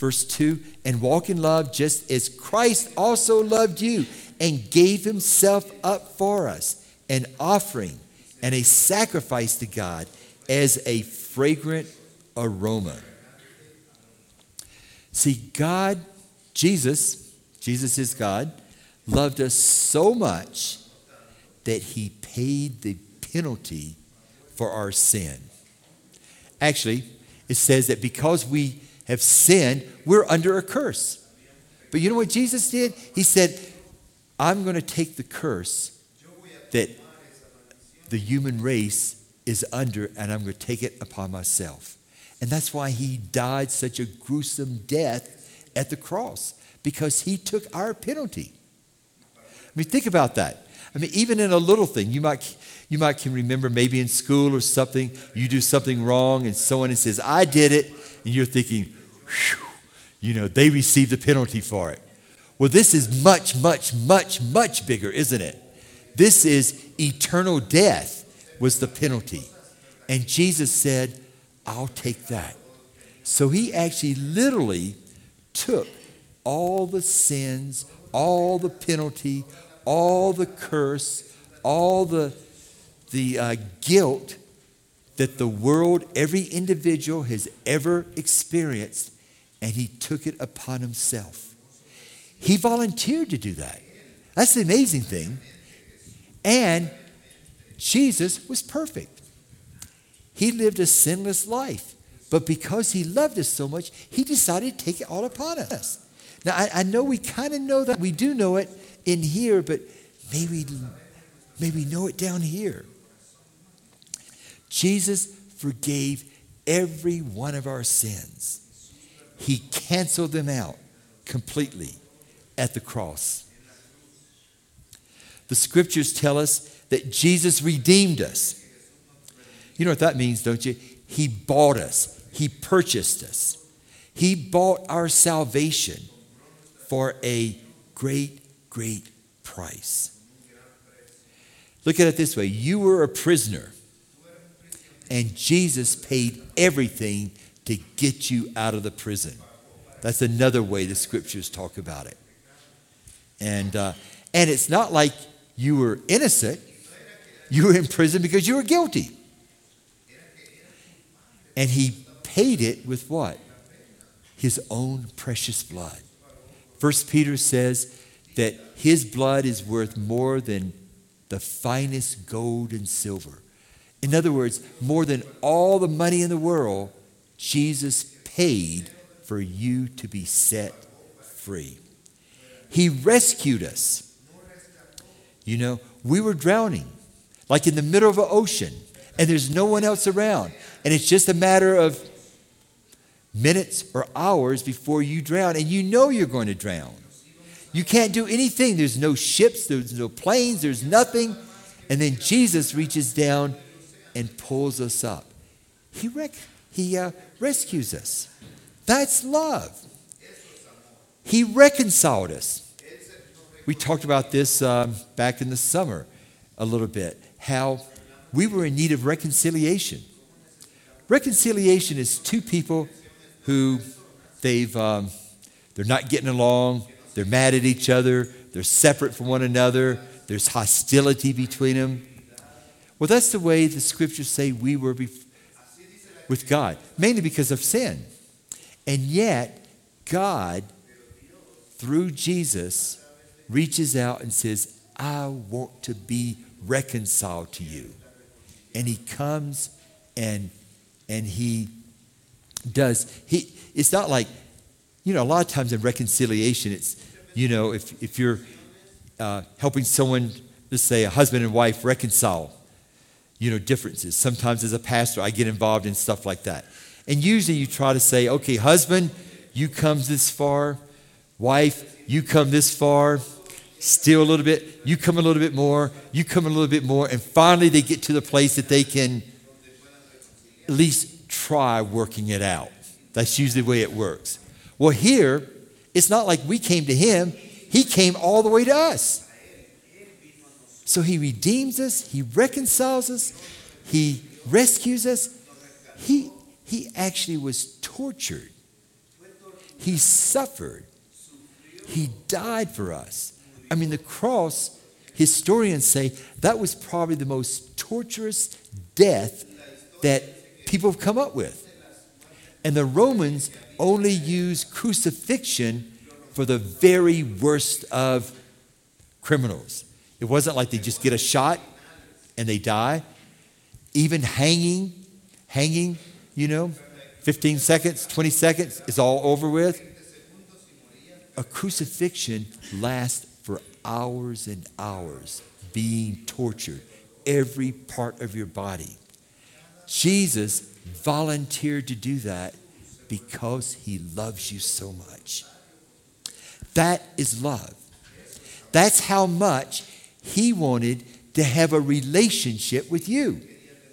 Verse 2, and walk in love just as Christ also loved you and gave himself up for us, an offering and a sacrifice to God as a fragrant aroma. See, God, Jesus is God, loved us so much that he paid the penalty for our sin. Actually, it says that because we have sinned, we're under a curse. But you know what Jesus did? He said, I'm going to take the curse that the human race is under, and I'm going to take it upon myself. And that's why he died such a gruesome death at the cross, because he took our penalty. I mean, think about that. I mean, even in a little thing, you might can remember maybe in school or something, you do something wrong and someone says, I did it. And you're thinking, whew, you know, they received the penalty for it. Well, this is much, much, much, much bigger, isn't it? This is eternal death was the penalty. And Jesus said, I'll take that. So he actually literally took all the sins, all the penalty, all the curse, all the guilt that the world, every individual has ever experienced, and he took it upon himself. He volunteered to do that. That's the amazing thing. And Jesus was perfect. He lived a sinless life. But because he loved us so much, he decided to take it all upon us. Now, I know we kind of know that. We do know it in here, but maybe know it down here. Jesus forgave every one of our sins. He canceled them out completely at the cross. The scriptures tell us that Jesus redeemed us. You know what that means, don't you? He bought us. He purchased us. He bought our salvation for a great, great price. Look at it this way. You were a prisoner, and Jesus paid everything to get you out of the prison. That's another way the scriptures talk about it. And it's not like you were innocent. You were in prison because you were guilty. And he paid it with what? His own precious blood. 1 Peter says that his blood is worth more than the finest gold and silver. In other words, more than all the money in the world, Jesus paid for you to be set free. He rescued us. You know, we were drowning, like in the middle of an ocean, and there's no one else around. And it's just a matter of minutes or hours before you drown, and you know you're going to drown. You can't do anything. There's no ships, there's no planes, there's nothing. And then Jesus reaches down and pulls us up. He rescues us. That's love. He reconciled us. We talked about this back in the summer a little bit, how we were in need of reconciliation. Reconciliation is two people who they're not getting along, they're mad at each other, they're separate from one another, there's hostility between them. Well, that's the way the scriptures say we were with God, mainly because of sin. And yet, God, through Jesus, reaches out and says, I want to be reconciled to you. And he comes and he does. It's not like, you know, a lot of times in reconciliation, it's, you know, if you're helping someone, let's say a husband and wife reconcile, you know, differences. Sometimes as a pastor, I get involved in stuff like that. And usually you try to say, okay, husband, you come this far. Wife, you come this far. Still a little bit. You come a little bit more. You come a little bit more. And finally they get to the place that they can at least try working it out. That's usually the way it works. Well, here, it's not like we came to him. He came all the way to us. So he redeems us. He reconciles us. He rescues us. He actually was tortured. He suffered. He died for us. I mean, the cross, historians say, that was probably the most torturous death that people have come up with. And the Romans only used crucifixion for the very worst of criminals. It wasn't like they just get a shot and they die. Even hanging, 15 seconds, 20 seconds, is all over with. A crucifixion lasts for hours and hours, being tortured, every part of your body. Jesus volunteered to do that because he loves you so much. That is love. That's how much he wanted to have a relationship with you.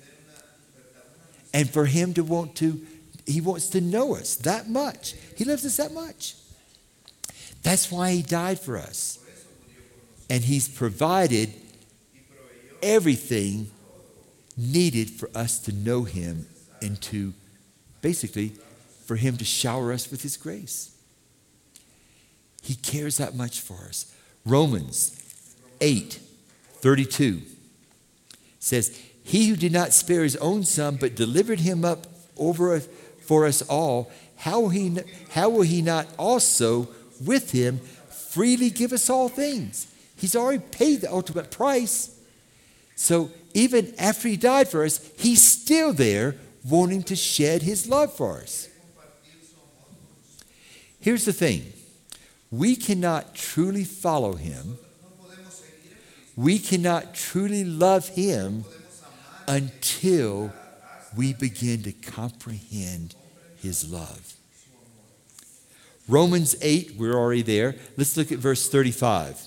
And for him to he wants to know us that much. He loves us that much. That's why he died for us. And he's provided everything needed for us to know him and to, basically, for him to shower us with his grace. He cares that much for us. Romans 8:32 says, he who did not spare his own son, but delivered him up for us all, how will he not also with him freely give us all things? He's already paid the ultimate price. So even after he died for us, he's still there wanting to shed his love for us. Here's the thing. We cannot truly follow him. We cannot truly love him until we begin to comprehend his love. Romans 8, we're already there. Let's look at verse 35.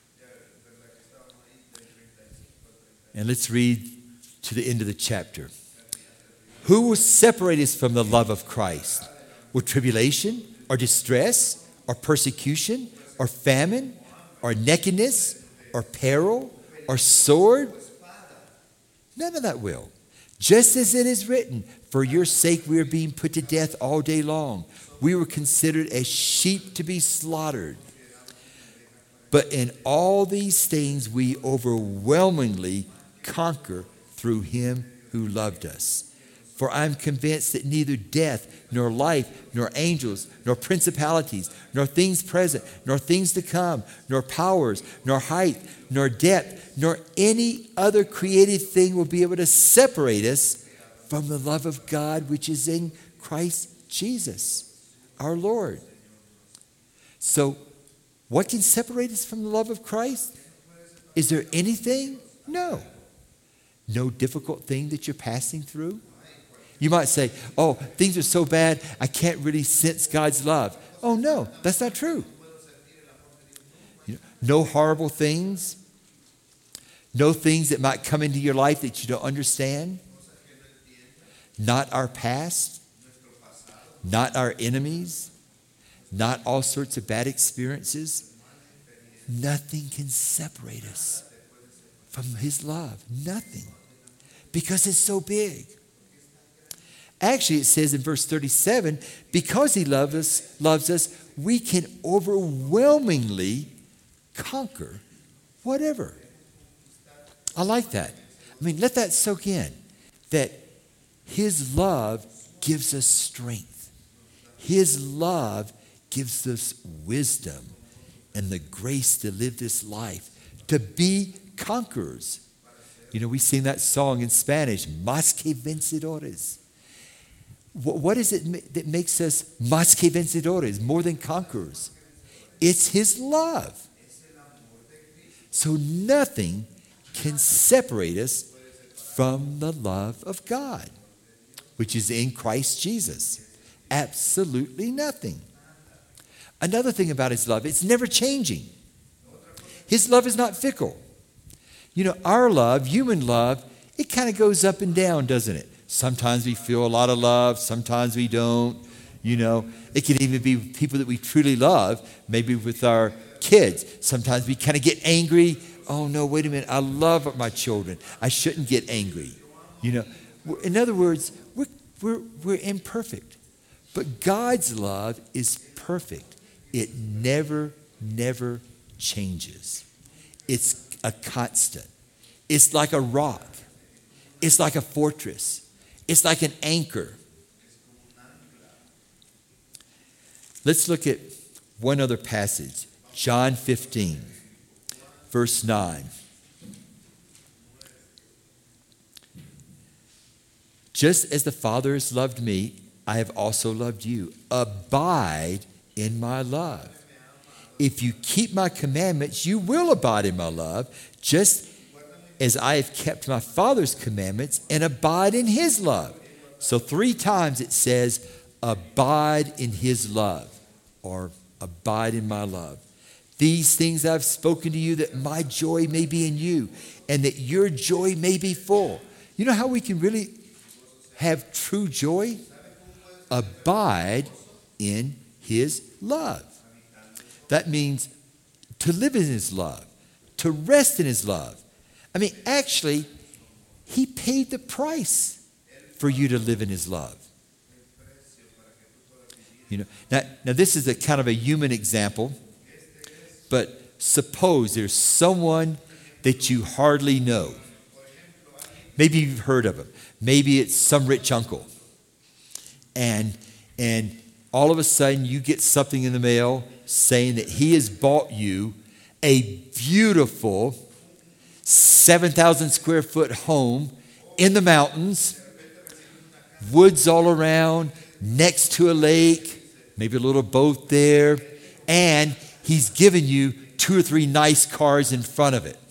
And let's read to the end of the chapter. Who will separate us from the love of Christ? Will tribulation or distress or persecution or famine or nakedness or peril or sword? None of that will. Just as it is written, for your sake we are being put to death all day long. We were considered as sheep to be slaughtered. But in all these things we overwhelmingly conquer through him who loved us. For I am convinced that neither death, nor life, nor angels, nor principalities, nor things present, nor things to come, nor powers, nor height, nor depth, nor any other created thing will be able to separate us from the love of God which is in Christ Jesus, our Lord. So, what can separate us from the love of Christ? Is there anything? No. No difficult thing that you're passing through? You might say, oh, things are so bad, I can't really sense God's love. Oh, no, that's not true. No horrible things. No things that might come into your life that you don't understand. Not our past. Not our enemies. Not all sorts of bad experiences. Nothing can separate us from his love. Nothing. Because it's so big. Actually, it says in verse 37, because he loves us, we can overwhelmingly conquer whatever. I like that. I mean, let that soak in. That his love gives us strength. His love gives us wisdom and the grace to live this life, to be conquerors. You know, we sing that song in Spanish, Más que vencedores. What is it that makes us más que vencedores, more than conquerors? It's his love. So nothing can separate us from the love of God, which is in Christ Jesus. Absolutely nothing. Another thing about his love, it's never changing. His love is not fickle. You know, our love, human love, it kind of goes up and down, doesn't it? Sometimes we feel a lot of love, sometimes we don't. You know, it can even be people that we truly love, maybe with our kids. Sometimes we kind of get angry. Oh, no, wait a minute. I love my children. I shouldn't get angry. You know, in other words, we're imperfect. But God's love is perfect. It never changes. It's a constant. It's like a rock. It's like a fortress. It's like an anchor. Let's look at one other passage. John 15, verse 9. Just as the Father has loved me, I have also loved you. Abide in my love. If you keep my commandments, you will abide in my love, just as I have kept my Father's commandments and abide in his love. So 3 times it says, abide in his love, or abide in my love. These things I've spoken to you, that my joy may be in you, and that your joy may be full. You know how we can really have true joy? Abide in his love. That means to live in his love, to rest in his love. I mean, actually, he paid the price for you to live in his love. You know, now this is a kind of a human example, but suppose there's someone that you hardly know. Maybe you've heard of him. Maybe it's some rich uncle. And all of a sudden you get something in the mail saying that he has bought you a beautiful 7,000 square foot home in the mountains, woods all around, next to a lake, maybe a little boat there, and he's given you 2 or 3 nice cars in front of it.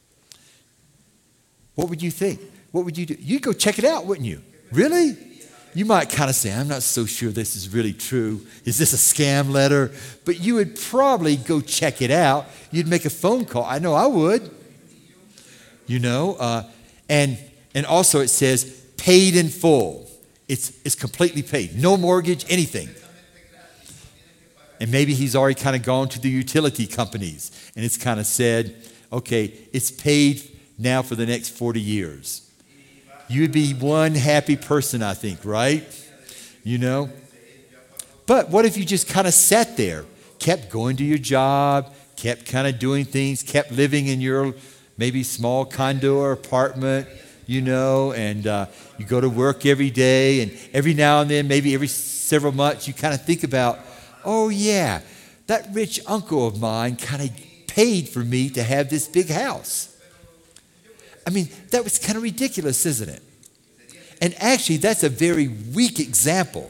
What would you think? What would you do? You'd go check it out, wouldn't you? Really? You might kind of say, I'm not so sure this is really true. Is this a scam letter? But you would probably go check it out. You'd make a phone call. I know I would. You know, and also it says paid in full. It's completely paid. No mortgage, anything. And maybe he's already kind of gone to the utility companies and it's kind of said, okay, it's paid now for the next 40 years. You'd be one happy person, I think, right? You know? But what if you just kind of sat there, kept going to your job, kept kind of doing things, kept living in your maybe small condo or apartment, you know, and you go to work every day, and every now and then, maybe every several months, you kind of think about, oh yeah, that rich uncle of mine kind of paid for me to have this big house. I mean, that was kind of ridiculous, isn't it? And actually, that's a very weak example.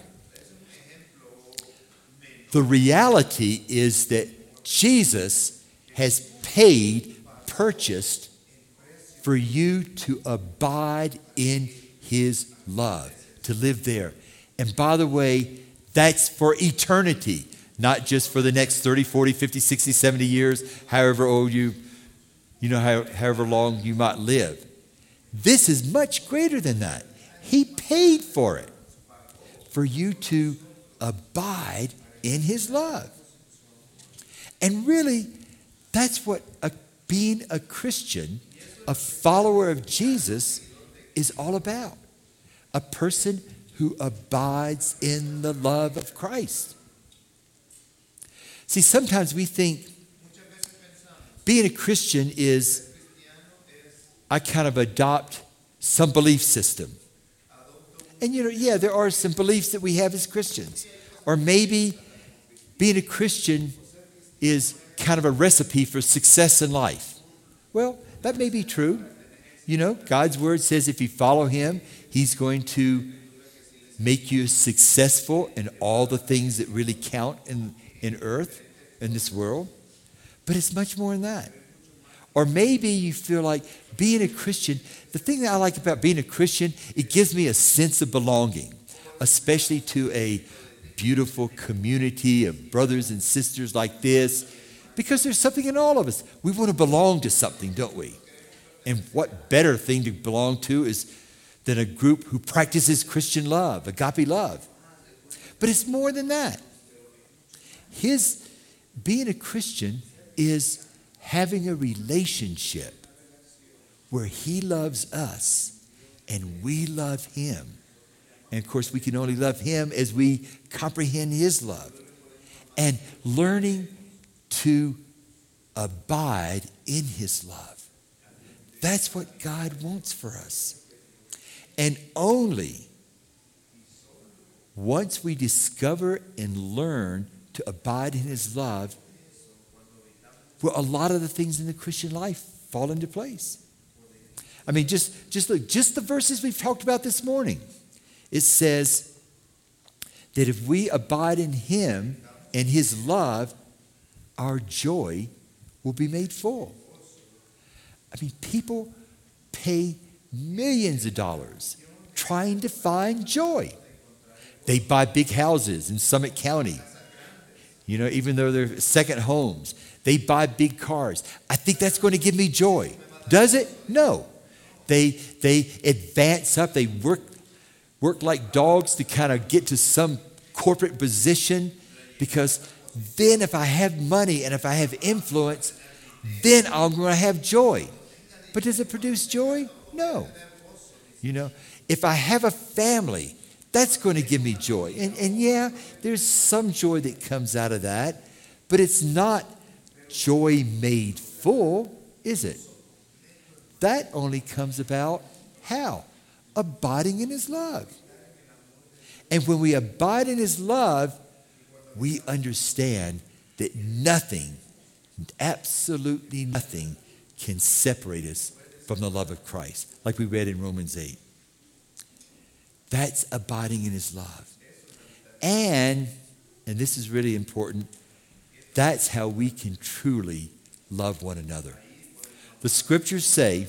The reality is that Jesus has purchased for you to abide in his love, to live there. And by the way, that's for eternity, not just for the next 30, 40, 50, 60, 70 years, however old however long you might live. This is much greater than that. He paid for it, for you to abide in his love. And really, that's what being a Christian, a follower of Jesus, is all about. A person who abides in the love of Christ. See, sometimes we think being a Christian is I kind of adopt some belief system. And there are some beliefs that we have as Christians. Or maybe being a Christian is kind of a recipe for success in life. Well, that may be true. You know, God's word says if you follow him, he's going to make you successful in all the things that really count in earth, in this world. But it's much more than that. Or maybe you feel like being a Christian, the thing that I like about being a Christian, it gives me a sense of belonging, especially to a beautiful community of brothers and sisters like this, because there's something in all of us. We want to belong to something, don't we? And what better thing to belong to than a group who practices Christian love, agape love. But it's more than that. Being a Christian is having a relationship where he loves us and we love him. And of course, we can only love him as we comprehend his love. and learning to abide in his love. That's what God wants for us. And only once we discover and learn to abide in his love will a lot of the things in the Christian life fall into place. I mean, just look, just the verses we've talked about this morning. It says that if we abide in him and his love, our joy will be made full. I mean, people pay millions of dollars trying to find joy. They buy big houses in Summit County, you know, even though they're second homes. They buy big cars. I think that's going to give me joy. Does it? No. They advance up. They work like dogs to kind of get to some corporate position, because then if I have money and if I have influence, then I'm going to have joy. But does it produce joy? No. You know, if I have a family, that's going to give me joy. And yeah, there's some joy that comes out of that, but it's not joy made full, is it? That only comes about how? Abiding in his love. And when we abide in his love, we understand that nothing, absolutely nothing, can separate us from the love of Christ, like we read in Romans 8. That's abiding in his love. And this is really important, that's how we can truly love one another. The scriptures say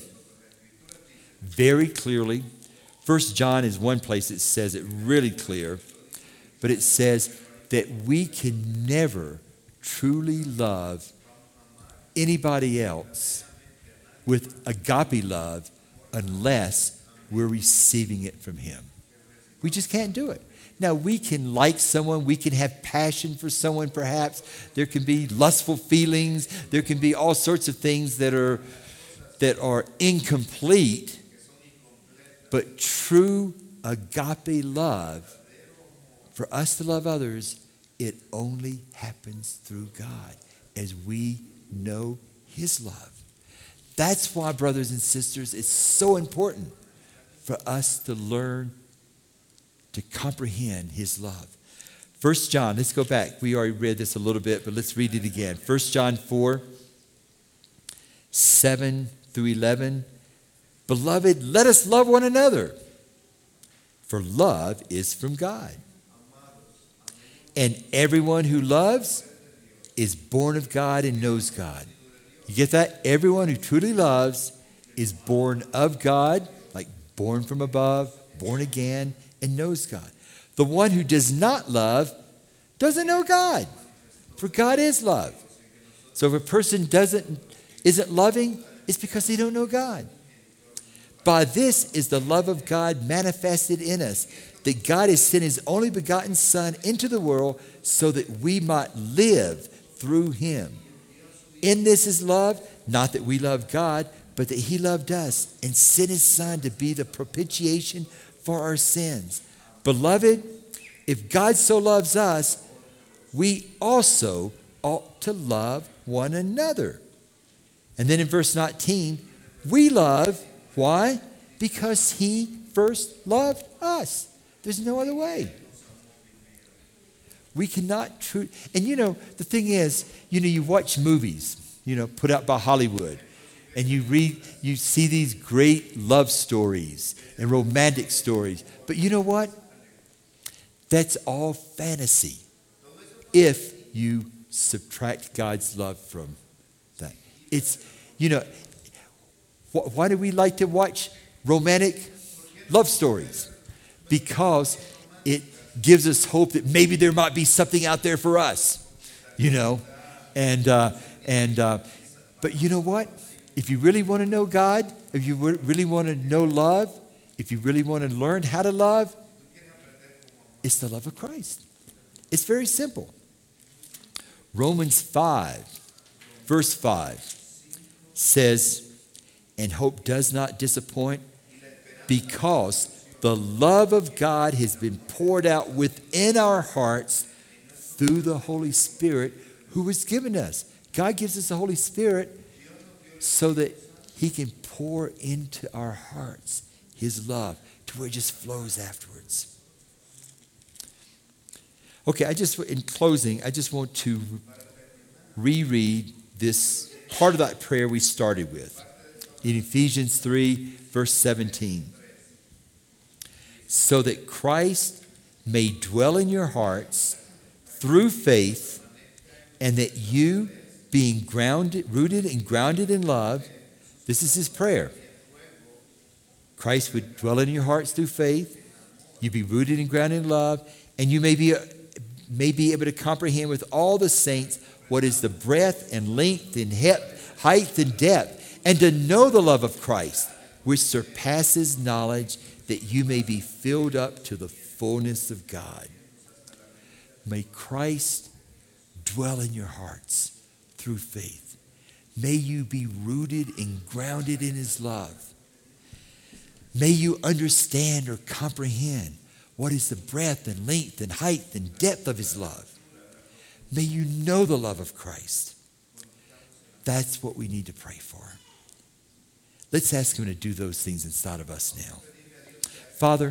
very clearly, 1 John is one place that says it really clear, but it says that we can never truly love anybody else with agape love unless we're receiving it from him. We just can't do it. Now, we can like someone, we can have passion for someone perhaps. There can be lustful feelings. There can be all sorts of things that are incomplete. But true agape love, for us to love others, it only happens through God as we know his love. That's why, brothers and sisters, it's so important for us to learn to comprehend his love. 1 John, let's go back. We already read this a little bit, but let's read it again. 1 John 4, 7 through 11. Beloved, let us love one another, for love is from God. And everyone who loves is born of God and knows God. You get that? Everyone who truly loves is born of God, like born from above, born again, and knows God. The one who does not love doesn't know God, for God is love. So if a person isn't loving, it's because they don't know God. By this is the love of God manifested in us, that God has sent his only begotten Son into the world so that we might live through him. In this is love, not that we love God, but that he loved us and sent his Son to be the propitiation for our sins. Beloved, if God so loves us, we also ought to love one another. And then in verse 19, we love, why? Because he first loved us. There's no other way. We cannot and the thing is, you watch movies, put out by Hollywood, and you see these great love stories and romantic stories. But you know what? That's all fantasy if you subtract God's love from that. It's, why do we like to watch romantic love stories? Because it gives us hope that maybe there might be something out there for us, but you know what? If you really want to know God, if you really want to know love, if you really want to learn how to love, it's the love of Christ. It's very simple. Romans 5, verse 5 says, and hope does not disappoint, because the love of God has been poured out within our hearts through the Holy Spirit who was given us. God gives us the Holy Spirit so that he can pour into our hearts his love to where it just flows afterwards. Okay, in closing, I just want to reread this part of that prayer we started with in Ephesians 3, verse 17. So that Christ may dwell in your hearts through faith, and that you, being rooted and grounded in love, this is his prayer. Christ would dwell in your hearts through faith, you be rooted and grounded in love, and you may be able to comprehend with all the saints what is the breadth and length and height and depth, and to know the love of Christ, which surpasses knowledge, that you may be filled up to the fullness of God. May Christ dwell in your hearts through faith. May you be rooted and grounded in his love. May you understand or comprehend what is the breadth and length and height and depth of his love. May you know the love of Christ. That's what we need to pray for. Let's ask him to do those things inside of us now. Father,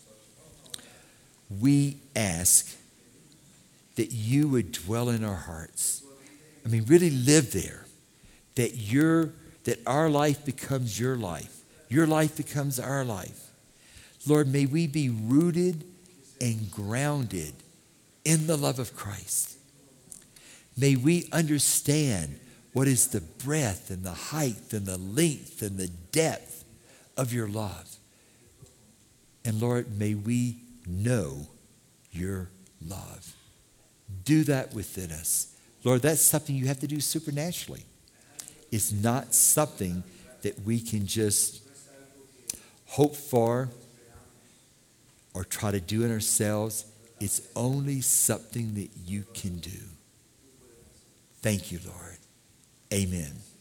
we ask that you would dwell in our hearts. I mean, really live there. That our life becomes your life. Your life becomes our life. Lord, may we be rooted and grounded in the love of Christ. May we understand what is the breadth and the height and the length and the depth of your love. And Lord, may we know your love. Do that within us. Lord, that's something you have to do supernaturally. It's not something that we can just hope for or try to do in ourselves. It's only something that you can do. Thank you, Lord. Amen.